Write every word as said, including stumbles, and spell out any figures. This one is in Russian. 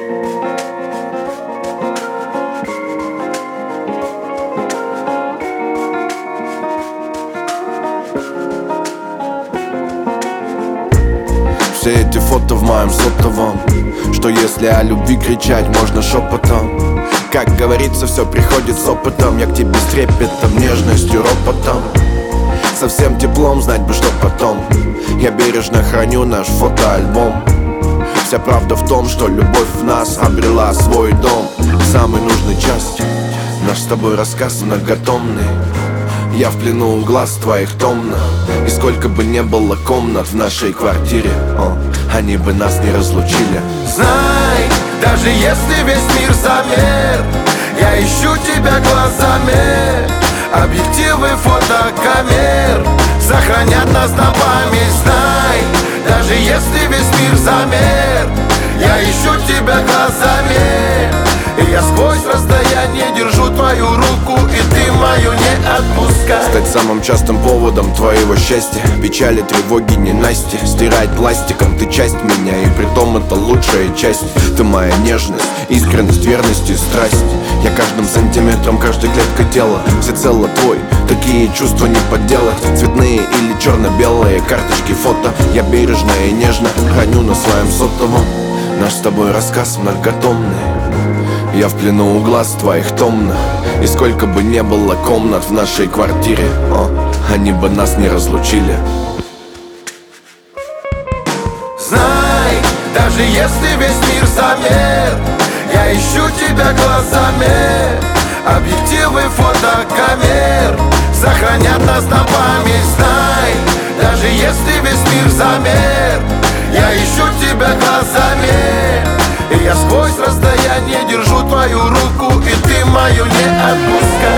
Все эти фото в моем сотовом. Что если о любви кричать можно шепотом? Как говорится, все приходит с опытом. Я к тебе с трепетом, нежностью, ропотом, со всем теплом, знать бы, что потом. Я бережно храню наш фотоальбом. Вся правда в том, что любовь в нас обрела свой дом. В самый нужный час наш с тобой рассказ многотомный. Я в плену у глаз твоих томно. И сколько бы не было комнат в нашей квартире, о, они бы нас не разлучили. Знай, даже если весь мир замер, я ищу тебя глазами. Объективы фотокамер сохранят нас на память. Знай, даже если весь мир замер, я ищу тебя глазами. И я сквозь расстояние держу твою руку, и ты мою не отпускай. Стать самым частым поводом твоего счастья, печали, тревоги, ненасти. Стирать пластиком ты часть меня, и притом это лучшая часть. Ты моя нежность, искренность, верность и страсть. Я каждым сантиметром, каждой клеткой тела всецело твой, такие чувства не подделать. Цветные или черно-белые карточки, фото я бережно и нежно храню на своем сотовом. Наш с тобой рассказ многотомный. Я в плену у глаз твоих томно. И сколько бы не было комнат в нашей квартире, о, они бы нас не разлучили. Знай, даже если весь мир замер, я ищу тебя глазами. Объективы фотокамер сохранят нас на память. Знай, даже если весь мир замер, я ищу тебя глазами. И я сквозь расстояние держу твою руку, и ты мою не отпускай.